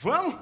Vamos?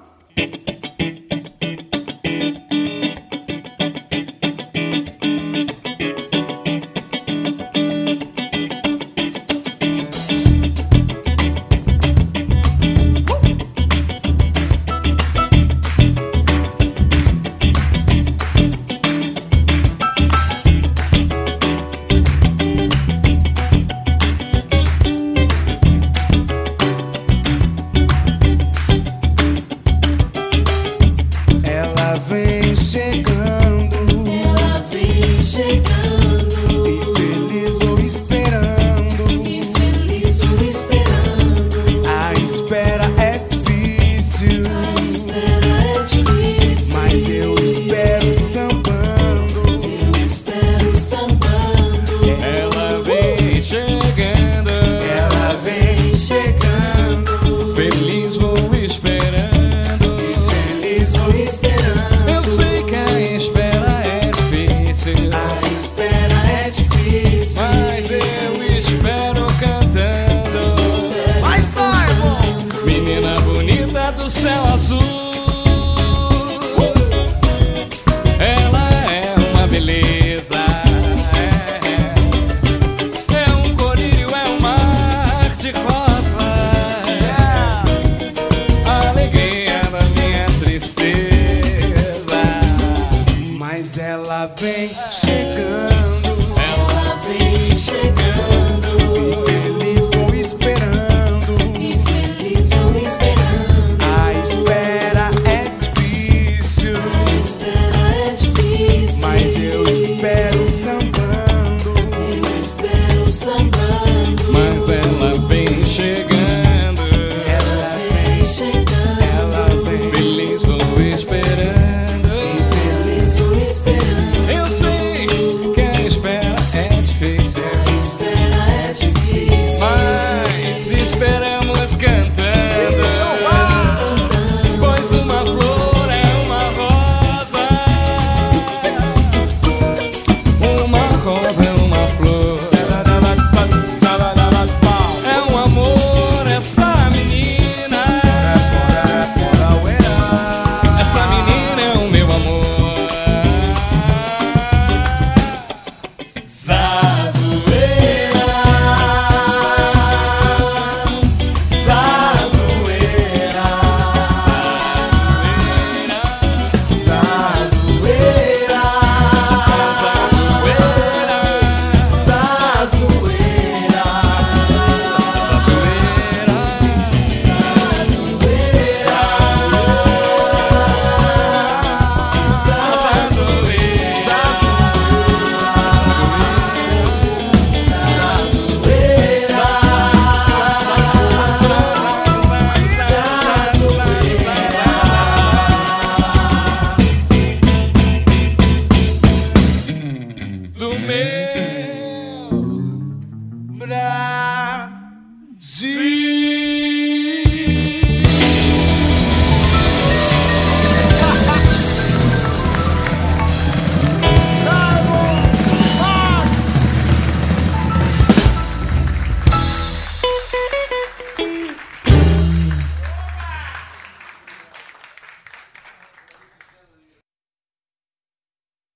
Feliz vou esperando, e feliz vou esperando. Eu sei que a espera é difícil, A espera é difícil, mas eu espero cantando. Vai, Simon! Menina bonita do céu azul, ela é uma beleza, é um colírio, é um mar de rosa. Mas ela vem chegando, Ela vem chegando, e feliz vou esperando, e feliz vou esperando. A espera é difícil, A espera é difícil, mas eu espero sambando. eu espero sambando. Mas ela vem chegando, Ela Vem chegando, ela vem, feliz vou esperando. feliz vou esperando. Eu sei que a espera é difícil, A espera é difícil, mas esperamos cantando. Pois uma flor é uma rosa, uma rosa é uma flor. É um amor essa menina, essa menina é o meu amor. Zazueira, zazueira, zazueira, zazueira, Do meu Brasil.